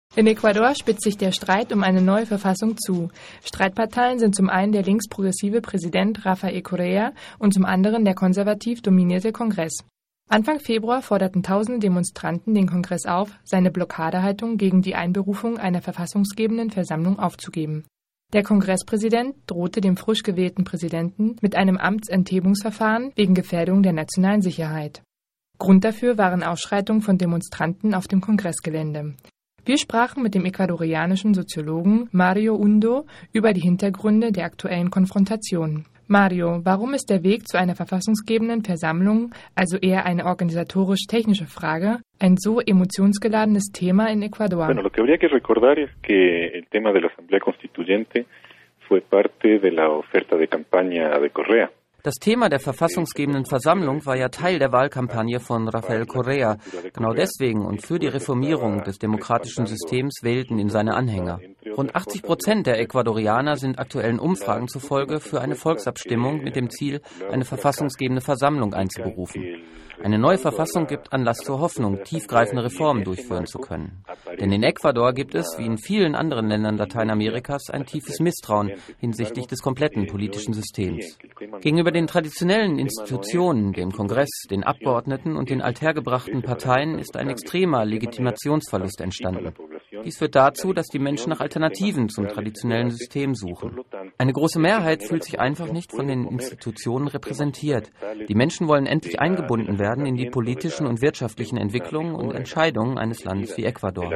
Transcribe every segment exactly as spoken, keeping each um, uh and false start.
In Ecuador spitzt sich der Streit um eine neue Verfassung zu. Streitparteien sind zum einen der linksprogressive Präsident Rafael Correa und zum anderen der konservativ dominierte Kongress. Anfang Februar forderten tausende Demonstranten den Kongress auf, seine Blockadehaltung gegen die Einberufung einer verfassungsgebenden Versammlung aufzugeben. Der Kongresspräsident drohte dem frisch gewählten Präsidenten mit einem Amtsenthebungsverfahren wegen Gefährdung der nationalen Sicherheit. Grund dafür waren Ausschreitungen von Demonstranten auf dem Kongressgelände. Wir sprachen mit dem ecuadorianischen Soziologen Mario Undo über die Hintergründe der aktuellen Konfrontation. Mario, warum ist der Weg zu einer verfassungsgebenden Versammlung, also eher eine organisatorisch-technische Frage, ein so emotionsgeladenes Thema in Ecuador? Bueno, lo que habría que recordar es que el tema de la Asamblea Constituyente fue parte de la oferta de campaña de Correa. Das Thema der verfassungsgebenden Versammlung war ja Teil der Wahlkampagne von Rafael Correa. Genau deswegen und für die Reformierung des demokratischen Systems wählten ihn seine Anhänger. Rund achtzig Prozent der Ecuadorianer sind aktuellen Umfragen zufolge für eine Volksabstimmung mit dem Ziel, eine verfassungsgebende Versammlung einzuberufen. Eine neue Verfassung gibt Anlass zur Hoffnung, tiefgreifende Reformen durchführen zu können. Denn in Ecuador gibt es, wie in vielen anderen Ländern Lateinamerikas, ein tiefes Misstrauen hinsichtlich des kompletten politischen Systems. Gegenüber den traditionellen Institutionen, dem Kongress, den Abgeordneten und den althergebrachten Parteien ist ein extremer Legitimationsverlust entstanden. Dies führt dazu, dass die Menschen nach Alternativen zum traditionellen System suchen. Eine große Mehrheit fühlt sich einfach nicht von den Institutionen repräsentiert. Die Menschen wollen endlich eingebunden werden in die politischen und wirtschaftlichen Entwicklungen und Entscheidungen eines Landes wie Ecuador.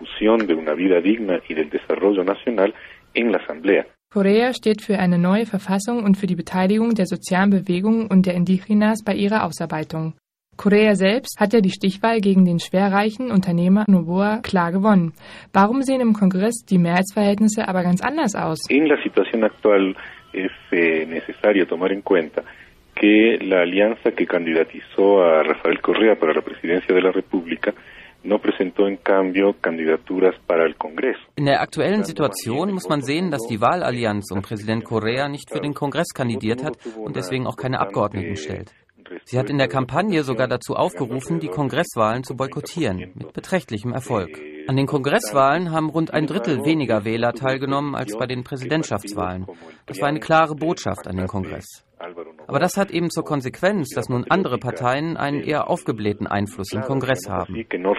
Correa steht für eine neue Verfassung und für die Beteiligung der sozialen Bewegungen und der Indigenas bei ihrer Ausarbeitung. Correa selbst hat ja die Stichwahl gegen den schwerreichen Unternehmer Noboa klar gewonnen. Warum sehen im Kongress die Mehrheitsverhältnisse aber ganz anders aus? In la situación actual es eh, necesario tomar en cuenta que la alianza que candidatizó a Rafael Correa para la presidencia de la República no presentó en cambio candidaturas para el Congreso. In der aktuellen Situation muss man sehen, dass die Wahlallianz um Präsident Correa nicht für den Kongress kandidiert hat und deswegen auch keine Abgeordneten stellt. Sie hat in der Kampagne sogar dazu aufgerufen, die Kongresswahlen zu boykottieren, mit beträchtlichem Erfolg. An den Kongresswahlen haben rund ein Drittel weniger Wähler teilgenommen als bei den Präsidentschaftswahlen. Das war eine klare Botschaft an den Kongress. Aber das hat eben zur Konsequenz, dass nun andere Parteien einen eher aufgeblähten Einfluss im Kongress haben.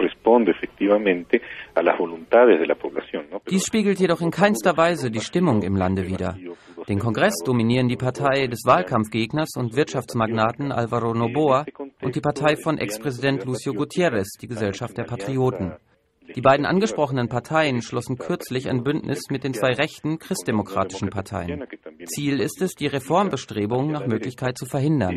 Dies spiegelt jedoch in keinster Weise die Stimmung im Lande wider. Den Kongress dominieren die Partei des Wahlkampfgegners und Wirtschaftsmagnaten Álvaro Noboa und die Partei von Ex-Präsident Lucio Gutiérrez, die Gesellschaft der Patrioten. Die beiden angesprochenen Parteien schlossen kürzlich ein Bündnis mit den zwei rechten christdemokratischen Parteien. Ziel ist es, die Reformbestrebungen nach Möglichkeit zu verhindern.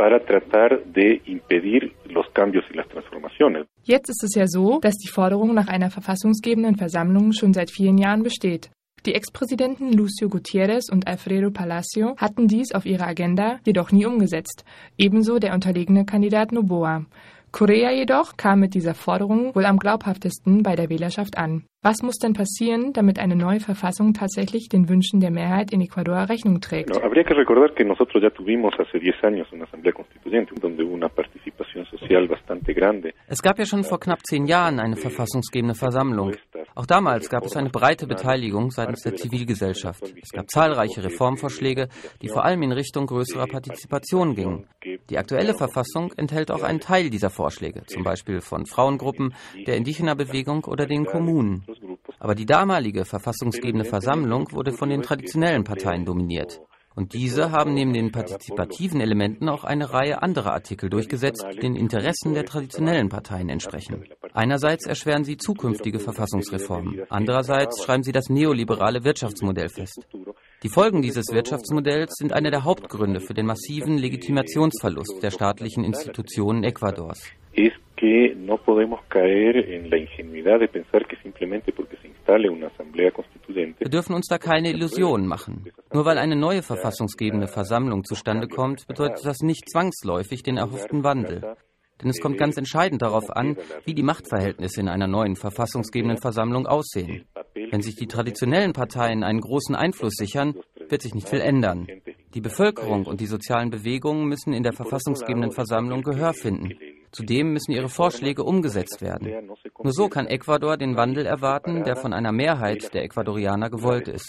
Jetzt ist es ja so, dass die Forderung nach einer verfassungsgebenden Versammlung schon seit vielen Jahren besteht. Die Ex-Präsidenten Lucio Gutiérrez und Alfredo Palacio hatten dies auf ihrer Agenda jedoch nie umgesetzt, ebenso der unterlegene Kandidat Noboa. Correa jedoch kam mit dieser Forderung wohl am glaubhaftesten bei der Wählerschaft an. Was muss denn passieren, damit eine neue Verfassung tatsächlich den Wünschen der Mehrheit in Ecuador Rechnung trägt? No, habría que recordar que nosotros ya tuvimos hace diez años una Asamblea Constituyente, donde hubo una participación social bastante grande. Es gab ja schon vor knapp zehn Jahren eine verfassungsgebende Versammlung. Auch damals gab es eine breite Beteiligung seitens der Zivilgesellschaft. Es gab zahlreiche Reformvorschläge, die vor allem in Richtung größerer Partizipation gingen. Die aktuelle Verfassung enthält auch einen Teil dieser Vorschläge, zum Beispiel von Frauengruppen, der Indigenerbewegung oder den Kommunen. Aber die damalige verfassungsgebende Versammlung wurde von den traditionellen Parteien dominiert. Und diese haben neben den partizipativen Elementen auch eine Reihe anderer Artikel durchgesetzt, die den Interessen der traditionellen Parteien entsprechen. Einerseits erschweren sie zukünftige Verfassungsreformen, andererseits schreiben sie das neoliberale Wirtschaftsmodell fest. Die Folgen dieses Wirtschaftsmodells sind eine der Hauptgründe für den massiven Legitimationsverlust der staatlichen Institutionen Ecuadors. Es que no podemos caer en la ingenuidad de pensar que simplemente porque se instale una asamblea constituyente. Wir dürfen uns da keine Illusionen machen. Nur weil eine neue verfassungsgebende Versammlung zustande kommt, bedeutet das nicht zwangsläufig den erhofften Wandel. Denn es kommt ganz entscheidend darauf an, wie die Machtverhältnisse in einer neuen verfassungsgebenden Versammlung aussehen. Wenn sich die traditionellen Parteien einen großen Einfluss sichern, wird sich nicht viel ändern. Die Bevölkerung und die sozialen Bewegungen müssen in der verfassungsgebenden Versammlung Gehör finden. Zudem müssen ihre Vorschläge umgesetzt werden. Nur so kann Ecuador den Wandel erwarten, der von einer Mehrheit der Ecuadorianer gewollt ist.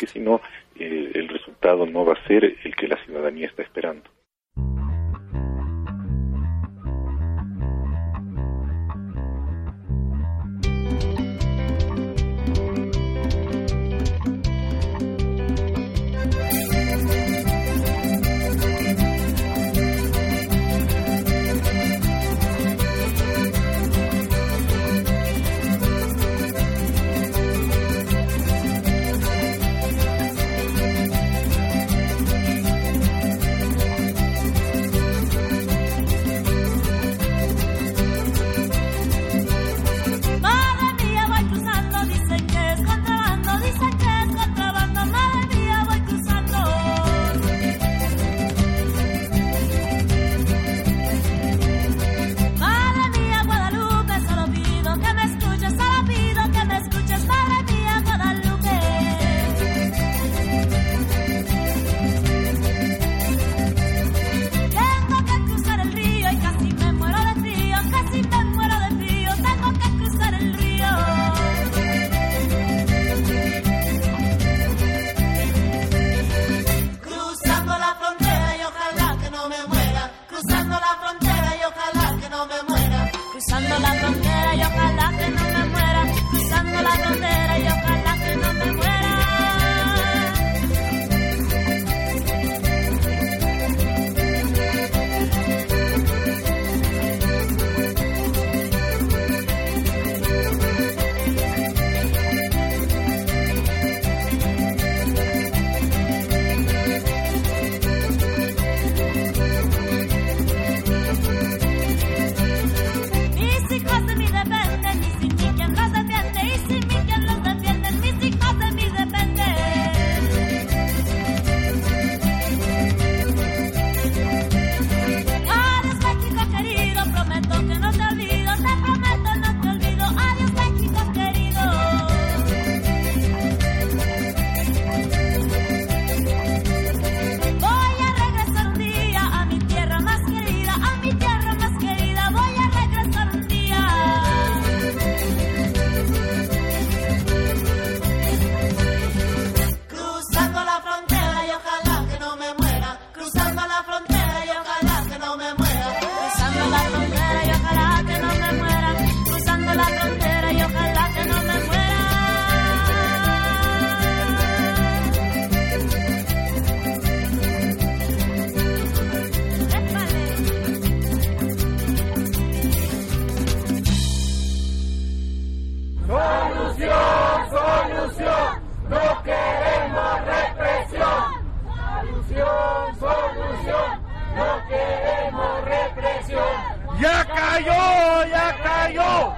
¡Ya cayó! ¡Ya cayó!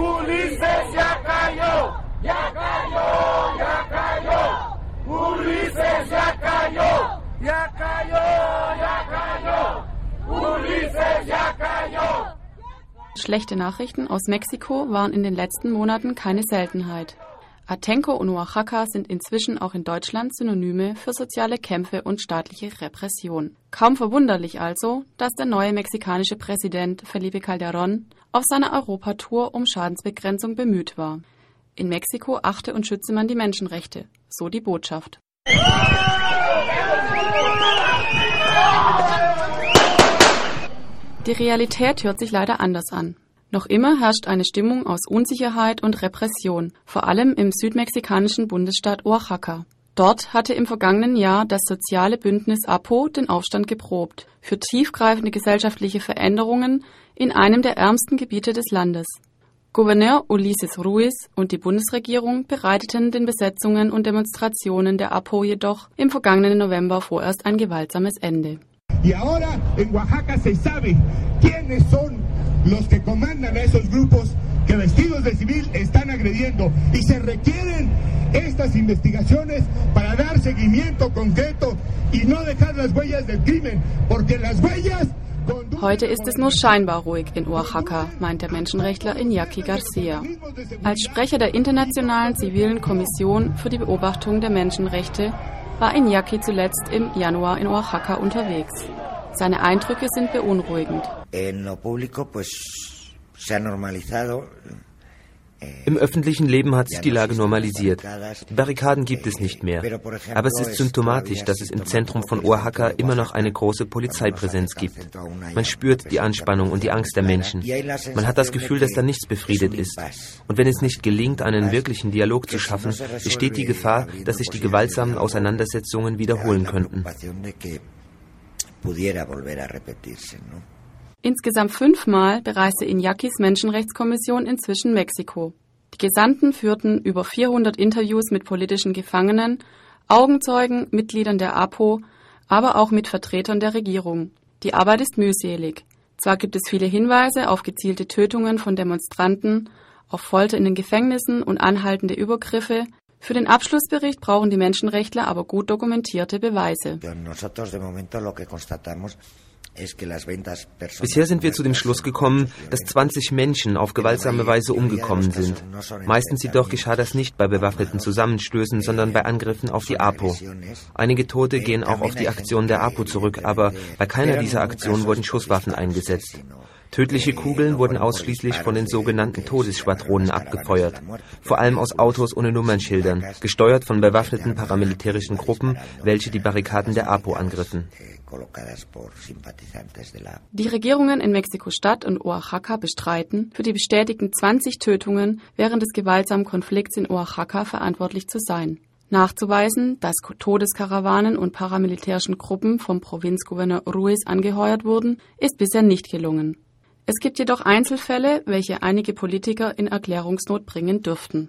¡Ulises ya cayó! ¡Ya cayó! ¡Ya cayó! ¡Ulises ya cayó! ¡Ya cayó! ¡Ya cayó! ¡Ulises ya cayó! Schlechte Nachrichten aus Mexiko waren in den letzten Monaten keine Seltenheit. Atenco und Oaxaca sind inzwischen auch in Deutschland Synonyme für soziale Kämpfe und staatliche Repression. Kaum verwunderlich also, dass der neue mexikanische Präsident Felipe Calderón auf seiner Europatour um Schadensbegrenzung bemüht war. In Mexiko achte und schütze man die Menschenrechte, so die Botschaft. Die Realität hört sich leider anders an. Noch immer herrscht eine Stimmung aus Unsicherheit und Repression, vor allem im südmexikanischen Bundesstaat Oaxaca. Dort hatte im vergangenen Jahr das soziale Bündnis A P O den Aufstand geprobt für tiefgreifende gesellschaftliche Veränderungen in einem der ärmsten Gebiete des Landes. Gouverneur Ulises Ruiz und die Bundesregierung bereiteten den Besetzungen und Demonstrationen der A P O jedoch im vergangenen November vorerst ein gewaltsames Ende. Y ahora en Oaxaca se sabe quiénes son los que comandan a esos grupos que vestidos de civil están agrediendo y se requieren estas investigaciones para dar seguimiento concreto y no dejar las huellas del crimen, porque las huellas... Heute ist es nur scheinbar ruhig in Oaxaca, meint der Menschenrechtler Iñaki Garcia. Als Sprecher der Internationalen Zivilen Kommission für die Beobachtung der Menschenrechte war Iñaki zuletzt im Januar in Oaxaca unterwegs. Seine Eindrücke sind beunruhigend. En lo público, pues Im öffentlichen Leben hat sich die Lage normalisiert. Die Barrikaden gibt es nicht mehr. Aber es ist symptomatisch, dass es im Zentrum von Oaxaca immer noch eine große Polizeipräsenz gibt. Man spürt die Anspannung und die Angst der Menschen. Man hat das Gefühl, dass da nichts befriedet ist. Und wenn es nicht gelingt, einen wirklichen Dialog zu schaffen, besteht die Gefahr, dass sich die gewaltsamen Auseinandersetzungen wiederholen könnten. Insgesamt fünfmal bereiste Iñakis Menschenrechtskommission inzwischen Mexiko. Die Gesandten führten über vierhundert Interviews mit politischen Gefangenen, Augenzeugen, Mitgliedern der A P O, aber auch mit Vertretern der Regierung. Die Arbeit ist mühselig. Zwar gibt es viele Hinweise auf gezielte Tötungen von Demonstranten, auf Folter in den Gefängnissen und anhaltende Übergriffe. Für den Abschlussbericht brauchen die Menschenrechtler aber gut dokumentierte Beweise. Bisher sind wir zu dem Schluss gekommen, dass zwanzig Menschen auf gewaltsame Weise umgekommen sind. Meistens jedoch geschah das nicht bei bewaffneten Zusammenstößen, sondern bei Angriffen auf die A P O. Einige Tote gehen auch auf die Aktion der A P O zurück, aber bei keiner dieser Aktionen wurden Schusswaffen eingesetzt. Tödliche Kugeln wurden ausschließlich von den sogenannten Todesschwadronen abgefeuert, vor allem aus Autos ohne Nummernschildern, gesteuert von bewaffneten paramilitärischen Gruppen, welche die Barrikaden der A P O angriffen. Die Regierungen in Mexiko-Stadt und Oaxaca bestreiten, für die bestätigten zwanzig Tötungen während des gewaltsamen Konflikts in Oaxaca verantwortlich zu sein. Nachzuweisen, dass Todeskarawanen und paramilitärischen Gruppen vom Provinzgouverneur Ruiz angeheuert wurden, ist bisher nicht gelungen. Es gibt jedoch Einzelfälle, welche einige Politiker in Erklärungsnot bringen dürften.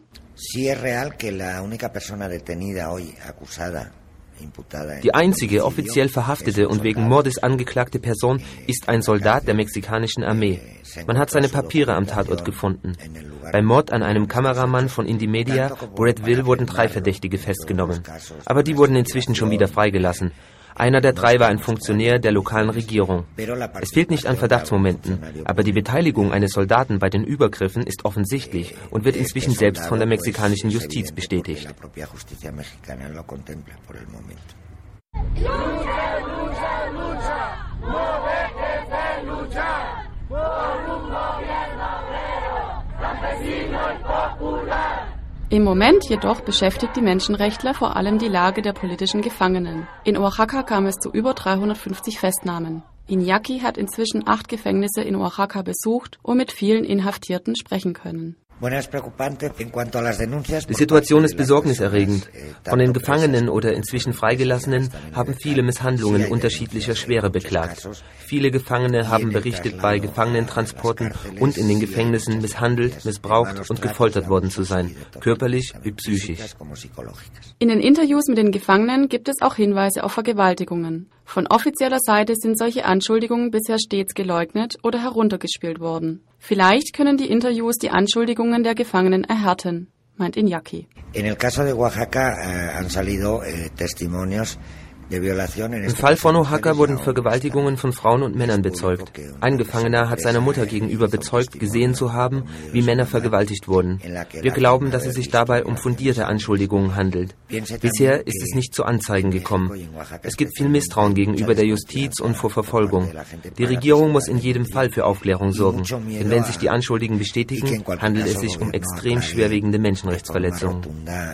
Die einzige offiziell verhaftete und wegen Mordes angeklagte Person ist ein Soldat der mexikanischen Armee. Man hat seine Papiere am Tatort gefunden. Beim Mord an einem Kameramann von Indymedia, Brett Will, wurden drei Verdächtige festgenommen. Aber die wurden inzwischen schon wieder freigelassen. Einer der drei war ein Funktionär der lokalen Regierung. Es fehlt nicht an Verdachtsmomenten, aber die Beteiligung eines Soldaten bei den Übergriffen ist offensichtlich und wird inzwischen selbst von der mexikanischen Justiz bestätigt. Im Moment jedoch beschäftigt die Menschenrechtler vor allem die Lage der politischen Gefangenen. In Oaxaca kam es zu über dreihundertfünfzig Festnahmen. Iñaki hat inzwischen acht Gefängnisse in Oaxaca besucht und mit vielen Inhaftierten sprechen können. Die Situation ist besorgniserregend. Von den Gefangenen oder inzwischen Freigelassenen haben viele Misshandlungen unterschiedlicher Schwere beklagt. Viele Gefangene haben berichtet, bei Gefangenentransporten und in den Gefängnissen misshandelt, missbraucht und gefoltert worden zu sein, körperlich wie psychisch. In den Interviews mit den Gefangenen gibt es auch Hinweise auf Vergewaltigungen. Von offizieller Seite sind solche Anschuldigungen bisher stets geleugnet oder heruntergespielt worden. Vielleicht können die Interviews die Anschuldigungen der Gefangenen erhärten, meint Iñaki. En el caso de Oaxaca eh, han salido eh, testimonios. Im Fall von Oaxaca wurden Vergewaltigungen von Frauen und Männern bezeugt. Ein Gefangener hat seiner Mutter gegenüber bezeugt, gesehen zu haben, wie Männer vergewaltigt wurden. Wir glauben, dass es sich dabei um fundierte Anschuldigungen handelt. Bisher ist es nicht zu Anzeigen gekommen. Es gibt viel Misstrauen gegenüber der Justiz und vor Verfolgung. Die Regierung muss in jedem Fall für Aufklärung sorgen. Denn wenn sich die Anschuldigungen bestätigen, handelt es sich um extrem schwerwiegende Menschenrechtsverletzungen.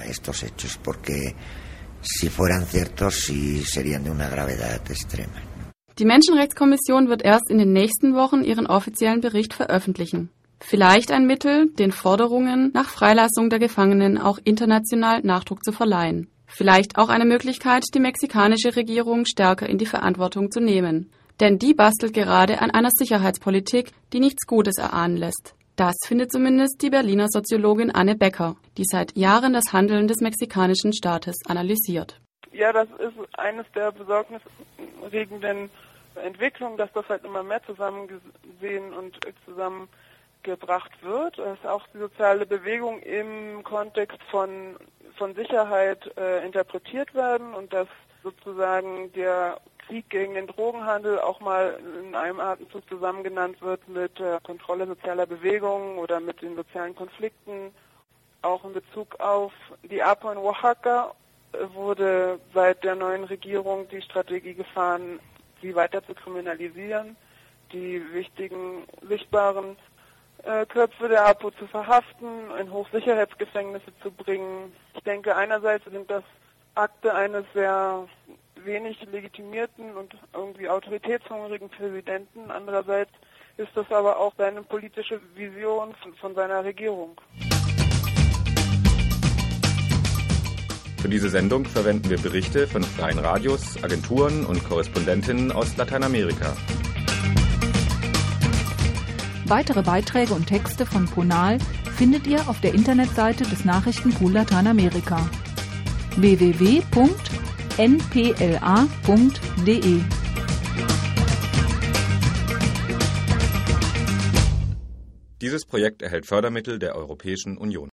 Si fueran ciertos, sí serían de una gravedad extrema. Die Menschenrechtskommission wird erst in den nächsten Wochen ihren offiziellen Bericht veröffentlichen. Vielleicht ein Mittel, den Forderungen nach Freilassung der Gefangenen auch international Nachdruck zu verleihen. Vielleicht auch eine Möglichkeit, die mexikanische Regierung stärker in die Verantwortung zu nehmen. Denn die bastelt gerade an einer Sicherheitspolitik, die nichts Gutes erahnen lässt. Das findet zumindest die Berliner Soziologin Anne Becker, die seit Jahren das Handeln des mexikanischen Staates analysiert. Ja, das ist eines der besorgniserregenden Entwicklungen, dass das halt immer mehr zusammengesehen und zusammengebracht wird. Dass auch die soziale Bewegung im Kontext von, von Sicherheit äh, interpretiert werden und dass sozusagen der Krieg gegen den Drogenhandel auch mal in einem Atemzug zusammen genannt wird mit der Kontrolle sozialer Bewegungen oder mit den sozialen Konflikten. Auch in Bezug auf die A P O in Oaxaca wurde seit der neuen Regierung die Strategie gefahren, sie weiter zu kriminalisieren, die wichtigen, sichtbaren äh, Köpfe der APO zu verhaften, in Hochsicherheitsgefängnisse zu bringen. Ich denke, einerseits sind das Akte eines sehr wenig legitimierten und irgendwie autoritätshungrigen Präsidenten. Andererseits ist das aber auch seine politische Vision von, von seiner Regierung. Für diese Sendung verwenden wir Berichte von freien Radios, Agenturen und Korrespondentinnen aus Lateinamerika. Weitere Beiträge und Texte von Ponal findet ihr auf der Internetseite des Nachrichtenpool Lateinamerika w w w punkt n p l a punkt d e. Dieses Projekt erhält Fördermittel der Europäischen Union.